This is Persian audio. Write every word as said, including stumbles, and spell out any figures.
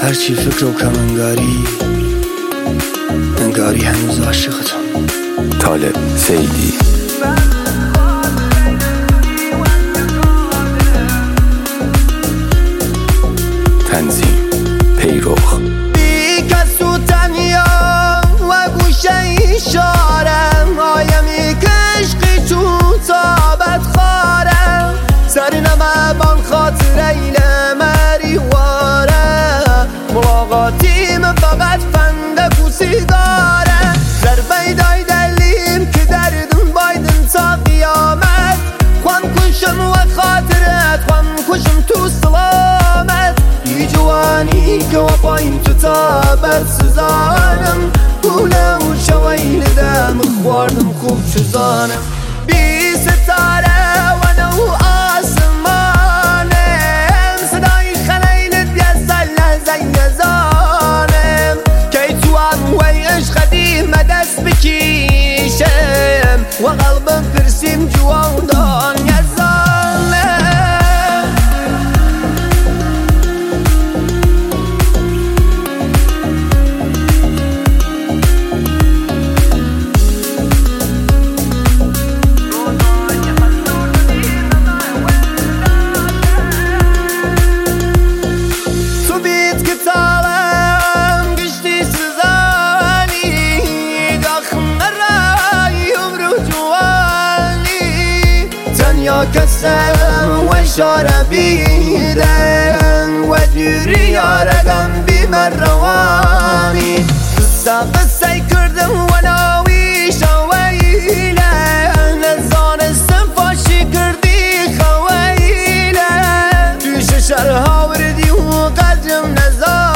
هرچی فکر و کم انگاری انگاری هنوز عاشقتم. طالب سیدی. تنظیم پیروخ. بی کس و تنیا و گوشه ایشارم آیمی کشقی چون تابت خارم سر نمه بان خاطر ایله مریواره ملاقاتیم فقط فندک و سیگاره ضربه دای دلیم که دردم بایدن تا قیامت خوام کشم و خاطرت خوام کشم تو سلامت بی جوانی که و پایین تو تابت سزانم گوله و شویل دم خواردم خوب چزانم بی ستاره و نو آسمانم صدای خلیلت بیزل زنگزانم که تو هم وی عشق قدیم دست بکیشم و قلبم پرسیم جوان یزانم. کسم و اشاره بیدن و دوری یارگم بیمر روانی قصه قصه کردم و ناوی شویله نزانستم فاشی کردی خویله پیش شرها وردی و قدرم نزان